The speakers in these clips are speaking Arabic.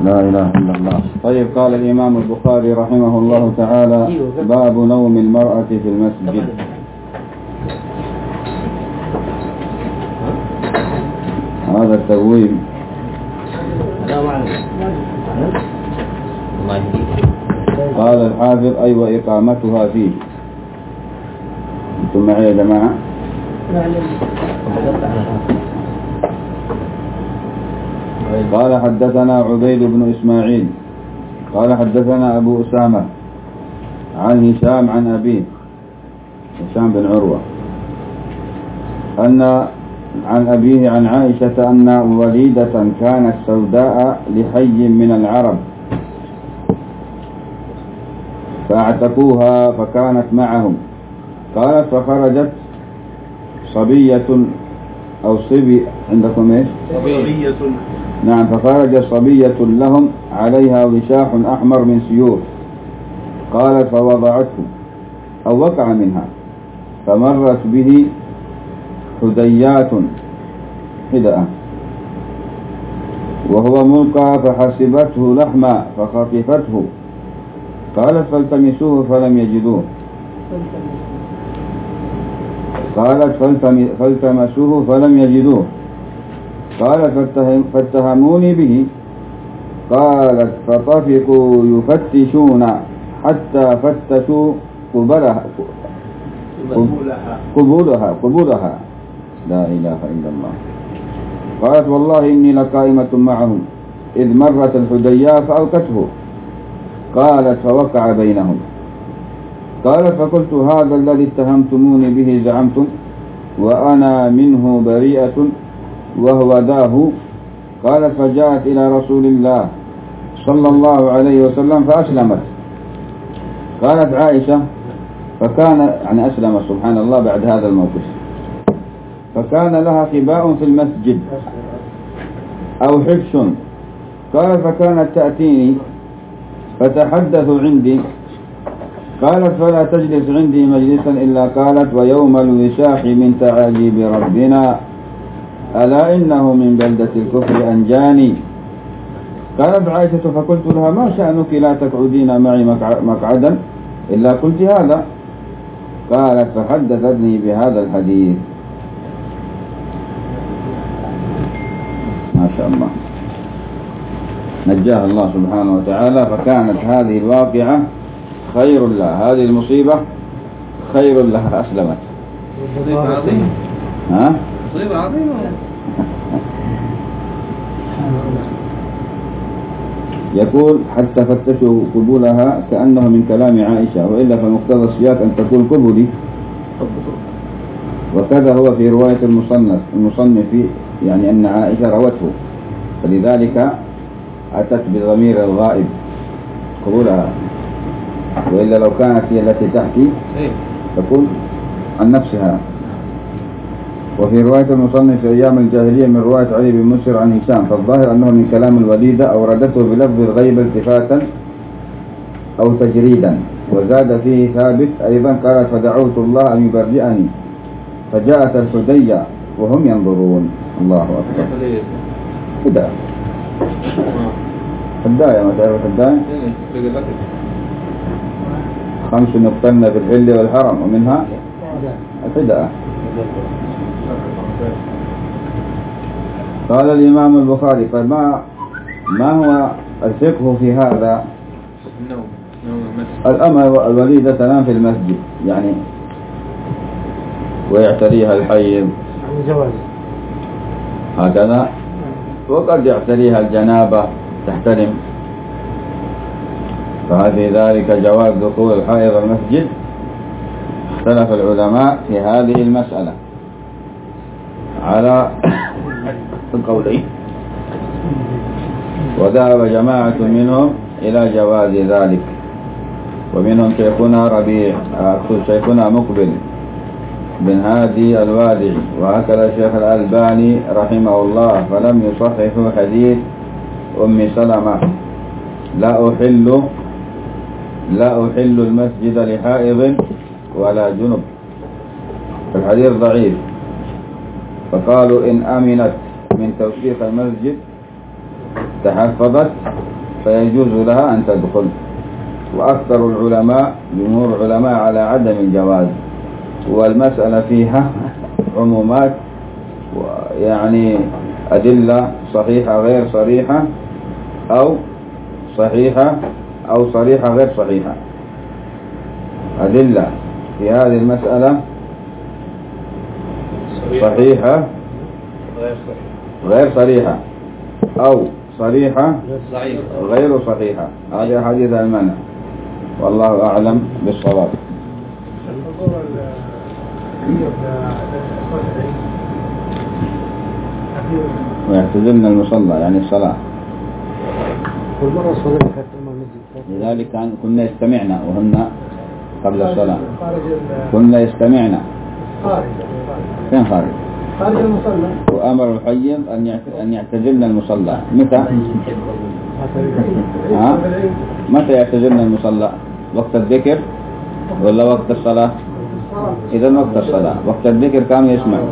لا إله إلا الله. طيب، قال الإمام البخاري رحمه الله تعالى: باب نوم المرأة في المسجد. هذا التبويب. قال الحافظ: أي وإقامتها فيه. أنتم معي يا جماعة؟ قال: حدثنا عبيد بن إسماعيل قال: حدثنا أبو أسامة عن هشام عن أبيه هشام بن عروة عن أبيه عن عائشة أن وليدة كانت سوداء لحي من العرب فاعتقوها فكانت معهم. قالت: فخرجت صبية أو صبي عندكم إيش؟ صبية. نعم. فخرج صبية لهم عليها وشاح أحمر من سيوف. قالت: فوضعته أو وقع منها، فمرت به حديات حدأة وهو ملقى فحسبته لحما فخطفته. قالت: فالتمسوه فلم يجدوه. قالت: فالتمسوه فلم يجدوه. قالت: فاتهموني به. قالت: فطفقوا يفتشون حتى فتشوا قبولها. لا إله إلا الله. قالت: والله إني لقائمة معهم إذ مرت الحدياء فأوقته. قالت: فوقع بينهم. قالت: فقلت: هذا الذي اتهمتموني به زعمتم وأنا منه بريئة وهو داه. قالت: فجاءت إلى رسول الله صلى الله عليه وسلم فأسلمت. قالت عائشة: فكان أسلم سبحان الله بعد هذا الموقف. فكان لها خباء في المسجد أو حبش. قال: فكانت تأتيني فتحدث عندي. قالت: فلا تجلس عندي مجلسا إلا قالت: ويوم الوشاح من تعاجيب ربنا ألا إنه من بلدة الكفر أنجاني. قالت عائشة: فقلت لها: ما شأنك لا تقعدين معي مقعدا إلا قلت هذا. قالت: فحدثتني بهذا الحديث. ما شاء الله، نجاها الله سبحانه وتعالى. فكانت هذه الواقعة خير لها، هذه المصيبة خير لها، أسلمت. مصيبة عظيمة. ها؟ مصيبة عظيمة. يقول: حتى فتشوا قبولها كأنه من كلام عائشة، وإلا فمقتضى السياق أن تقول قبلي. وكذا هو في رواية المصنف يعني أن عائشة روته، فلذلك أتت بضمير الغائب قبولها، وإلا لو كانت هي التي تحكي تقول عن نفسها. وفي رواية المصنف في أيام الجاهلية من رواية علي بن مسر عن هشام، فالظاهر أنه من كلام الوليدة أوردته بلفظ الغيب التفاتا أو تجريدا. وزاد فيه ثابت أيضا قالت: فدعوت الله أن يبرئني فجاءت الحدية وهم ينظرون. الله أكبر. حداية، حداية، ما تعرف حداية؟ 5 يقتلن في الحل والحرم ومنها الحداء. قال الإمام البخاري: فما هو الفقه في هذا؟ الأمة الوليدة تنام في المسجد يعني ويعتريها الحيض هكذا، وقد يعتريها الجنابة تحترم، فهل في ذلك جواز دخول الحائض المسجد؟ اختلف العلماء في هذه المسألة على القولين، وذهب جماعة منهم إلى جواز ذلك، ومنهم شيخنا ربيع شيخنا مقبل بن هادي الوادعي، وهكذا الشيخ الألباني رحمه الله، فلم يصححوا حديث أم سلمة: لا أحل المسجد لحائض ولا جنب. الحديث ضعيف، فقالوا إن أمنت من توثيق المسجد تحفظت فيجوز لها أن تدخل. وأكثر العلماء جمهور العلماء على عدم الجواز، والمسألة فيها عمومات، يعني أدلة صحيحة غير صريحة، أو صحيحة أو صريحة غير صحيحة. أدلة في هذه المسألة صحيحة غير صريحة، أو صريحة غير صحيحة. هذه حديث المنع، والله أعلم بالصواب. ويعتزلن المصلى يعني الصلاة. لذلك كنا يستمعنا وهن قبل الصلاة، كنا يستمعنا فين خارج؟ خارج المصلى. وأمر الحي أن يعتزلن المصلى. متى؟ متى يعتزلن المصلى؟ وقت الذكر ولا وقت الصلاة؟ إذا وقت الصلاة. وقت الذكر كانوا يسمعوا.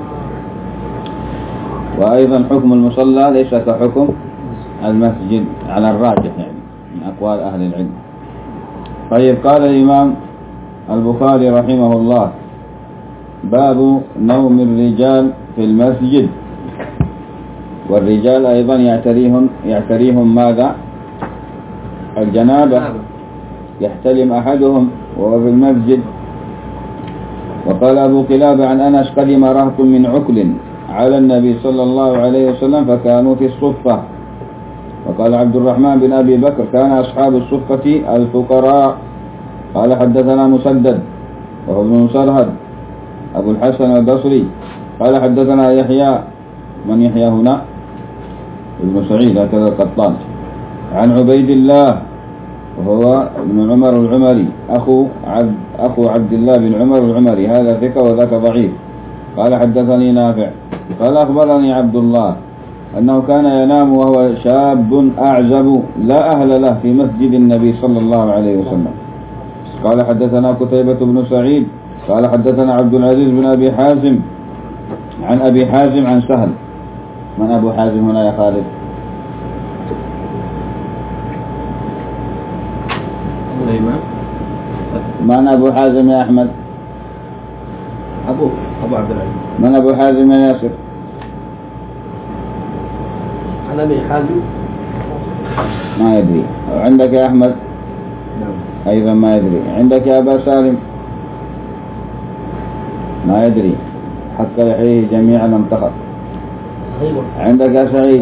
وأيضا حكم المصلى ليس كحكم المسجد على الراجح يعني من أقوال أهل العلم. طيب، قال الإمام البخاري رحمه الله: باب نوم الرجال في المسجد. والرجال أيضا يعتريهم ماذا؟ الجنابة، يحتلم أحدهم وهو في المسجد. وقال أبو قلابة عن أنس: قدم رهط من عكل على النبي صلى الله عليه وسلم فكانوا في الصفة. وقال عبد الرحمن بن أبي بكر: كان أصحاب الصفة الفقراء. قال حدثنا مسدد وهو ابن مسرهد أبو الحسن البصري قال حدثنا يحيى، من يحيى هنا؟ ابن سعيد هكذا القطان، عن عبيد الله وهو ابن عمر العمري أخو عبد الله بن عمر العمري، هذا ثقة وذاك ضعيف. قال حدثني نافع قال أخبرني عبد الله أنه كان ينام وهو شاب أعزب لا أهل له في مسجد النبي صلى الله عليه وسلم. قال حدثنا قتيبة بن سعيد قال حدثنا عبد العزيز بن أبي حازم عن أبي حازم عن سهل. من أبو حازم هنا يا خالد؟ من أبو حازم يا أحمد؟ أبو عبد العزيز. من أبو حازم يا ياسر؟ أنا أبي حازم ما يدري. عندك يا أحمد؟ نعم. أيضا ما يدري. عندك يا أبا سالم؟ ما يدري، حتى يحييه جميعا انتخب. عندك يا سعيد؟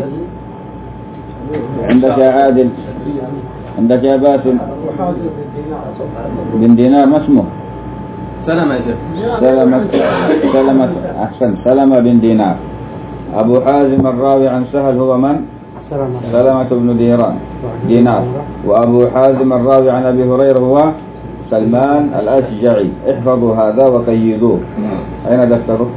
عندك يا عادل؟ عندك يا باسم؟ بن دينار ما اسمه؟ سلمة أحسن، سلمة بن دينار. أبو حازم الراوي عن سهل هو من؟ سلمة بن دينار. وأبو حازم الراوي عن أبي هريرة هو سلمان الأشجعي. احفظوا هذا وقيدوه. أين دفتره؟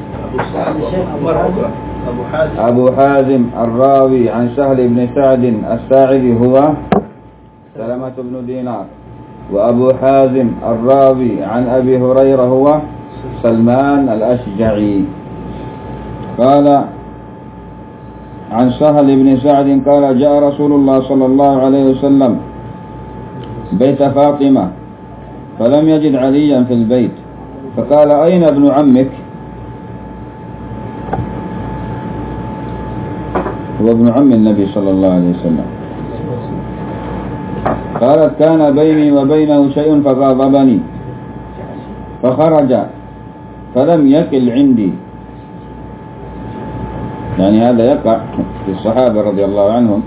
أبو حازم الراوي عن سهل بن سعد الساعدي هو سلمة بن دينار. وأبو حازم الراوي عن أبي هريرة هو سلمان الأشجعي. قال عن سهل بن سعد قال: جاء رسول الله صلى الله عليه وسلم بيت فاطمة فلم يجد عليا في البيت، فقال: أين ابن عمك؟ هو ابن عم النبي صلى الله عليه وسلم. قالت: كان بيني وبينه شيء فغاضبني فخرج فلم يقل عندي. يعني هذا يقع في الصحابة رضي الله عنهم،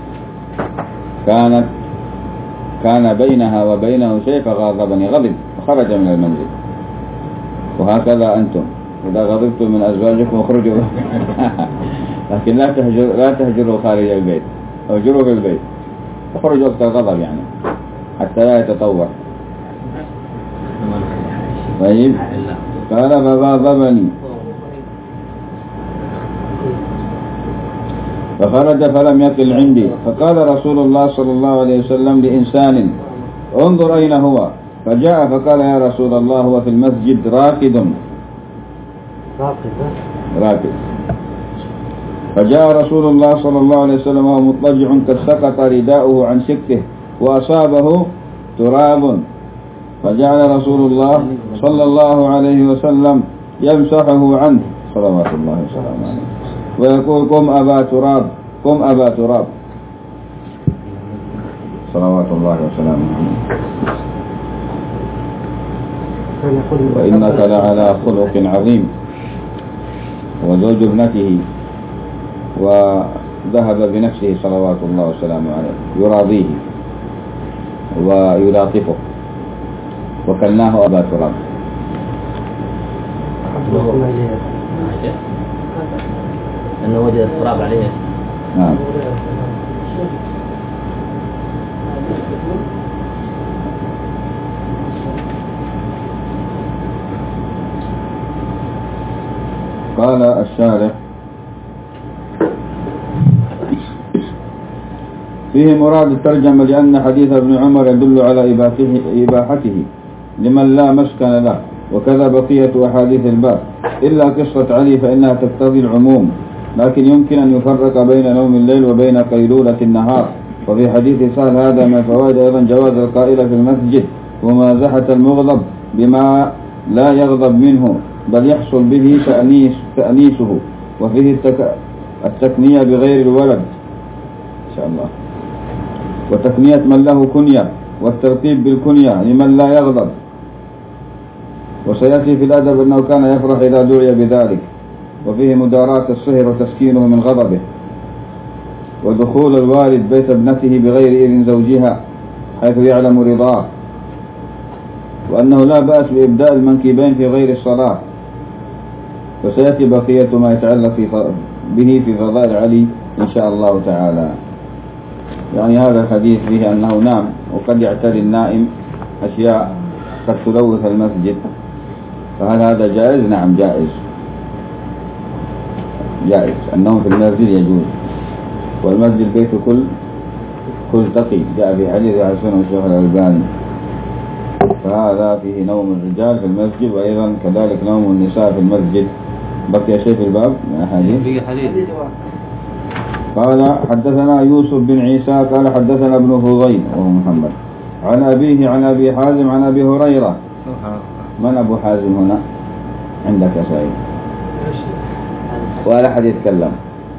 كان بينها وبينه شيء فغاضبني، غضب وخرج من المنزل. وهكذا أنتم إذا غضبتم من أزواجكم اخرجوا لكن لا تهجروا خارج البيت، اهجروا في البيت، اخرجوا وقت الغضب يعني حتى لا يتطور. طيب، قال: فغاضبني فخرج فلم يقل عندي. فقال رسول الله صلى الله عليه وسلم لإنسان: انظر أين هو. فجاء فقال: يا رسول الله هو في المسجد راكد. فجاء رسول الله صلى الله عليه وسلم وهو مضطجع قد سقط رداؤه عن شقه وأصابه تراب، فجعل رسول الله صلى الله عليه وسلم يمسحه عنه صلوات الله وسلامه عليه ويقول قم أبا تراب، قم أبا تراب، صلوات الله وسلامه عليه. وإنك لعلى خلق عظيم. وزوج ابنته وذهب بنفسه صلوات الله وسلامه عليه يراضيه ويلاطفه وكلناه أبا تراب. أنه وجد التراب عليه. نعم. قال الشارح فيه مراد الترجمة لأن حديث ابن عمر يدل على إباحته لمن لا مسكن له، وكذا بقية أحاديث الباب إلا قصة علي فإنها تقتضي العموم، لكن يمكن أن يفرق بين نوم الليل وبين قيلولة النهار. وفي حديث سهل هذا من فوائد أيضا جواز القائلة في المسجد ومازحة المغضب بما لا يغضب منه بل يحصل به تأنيسه، وفيه التكنية بغير الولد إن شاء الله، وتكنية من له كنية، والترتيب بالكنية لمن لا يغضب. وسيأتي في الأدب أنه كان يفرح إذا دعي بذلك. وفيه مداراة الصهر وتسكينه من غضبه، ودخول الوالد بيت ابنته بغير إذن زوجها حيث يعلم رضاه، وأنه لا بأس بإبداء المنكبين في غير الصلاة. وسيأتي بقية ما يتعلق به في فضائل علي إن شاء الله تعالى. يعني هذا الحديث فيه أنه نام، وقد يعتري النائم أشياء قد تلوث المسجد، فهل هذا جائز؟ نعم جائز، جائز. النوم في المسجد يجوز، والمسجد بيت كل تقي، جاء في حديث حسن الشيخ الألباني. فهذا فيه نوم الرجال في المسجد، وأيضا كذلك نوم النساء في المسجد. بقي شيء في الباب من أحاديث. قال حدثنا يوسف بن عيسى قال حدثنا ابن فضيل وهو محمد عن أبيه عن أبي حازم عن أبي هريرة. من أبو حازم هنا عندك يا سعيد؟ ولا حد يتكلم.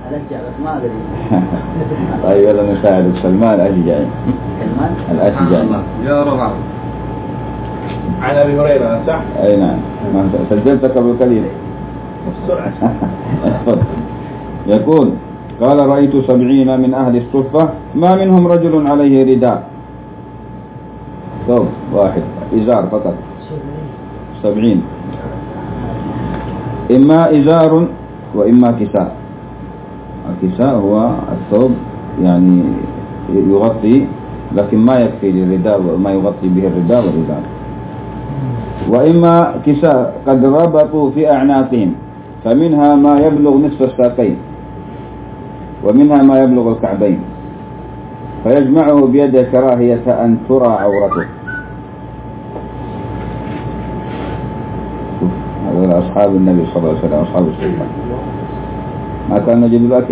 طيب يلا نساعدك. سلمان الأشجعي. الأشجعي يا رب. عن أبي هريرة صح؟ أي نعم. سجلتك أبو كليل. يقول قال رأيت 70 من أهل الصفة ما منهم رجل عليه رداء، ثوب واحد، إزار فقط. 70 إما إزار وإما كساء. الكساء هو الثوب يعني يغطي لكن ما يكفي للرداء وما يغطي به الرداء والإزار، وإما كساء قد ربطوا في أعناقهم فمنها ما يبلغ نصف الساقين ومنها ما يبلغ الكعبين، فيجمعه بيده كراهية أن ترى عورته. هذول أصحاب النبي صلى الله عليه وسلم، أصحاب الصفة، ما كان نجد الأكل.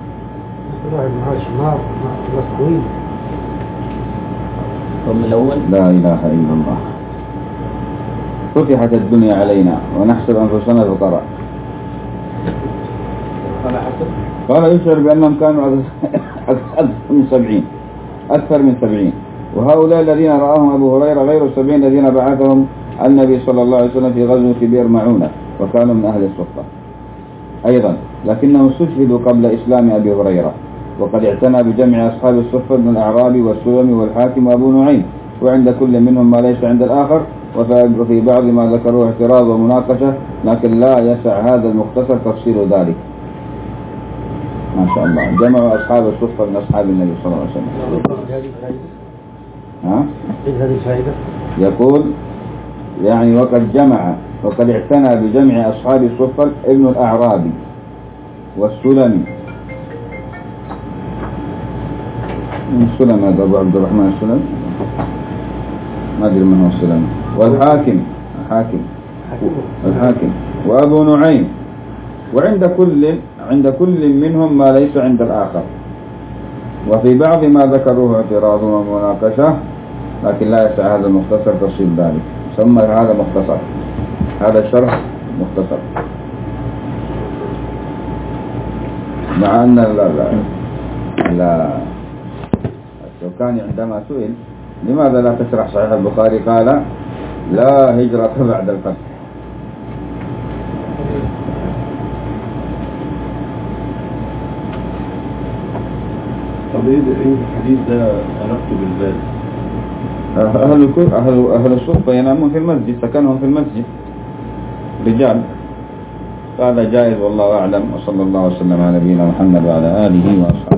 لا إله إلا الله. فتحت الدنيا علينا ونحسب أنفسنا فقراء. قال يشعر بأنهم كانوا أكثر من 70. وهؤلاء الذين رآهم أبو هريرة غير 70 الذين بعثهم النبي صلى الله عليه وسلم في غزوة بئر معونة، وكانوا من أهل الصفة أيضا، لكنهم استشهدوا قبل إسلام أبي هريرة. وقد اعتنى بجمع أصحاب الصفة من الأعرابي والسلمي والحاكم وأبو نعيم، وعند كل منهم ما ليس عند الآخر. وفي بعض ما ذكروه اعتراض ومناقشة، لكن لا يسع هذا المختصر تفصيل ذلك. ما شاء الله جمعوا أصحاب الصفة من أصحاب النبي صلى الله عليه وسلم. يقول يعني وقد اعتنى بجمع أصحاب الصفة ابن الأعرابي والسلمي. من السلم هذا أبو عبد الرحمن السلمي، ما أدري من هو السلمي. والحاكم وأبو نعيم، وعند كل عند كل منهم ما ليس عند الآخر، وفي بعض ما ذكروه اعتراض ومناقشة، لكن لا يسع هذا المختصر تفصيل ذلك، ثم هذا مختصر، هذا الشرح مختصر. مع أن الشوكاني عندما سئل لماذا لا تشرح صحيح البخاري قال لا هجرة بعد الفتح. طب ايه الحديث ده علاقته بالباب؟ أهل الصحبة ينامون في المسجد، سكنهم في المسجد رجال، هذا جائز والله أعلم. وصلى الله وسلم على نبينا محمد وعلى آله وأصحابه.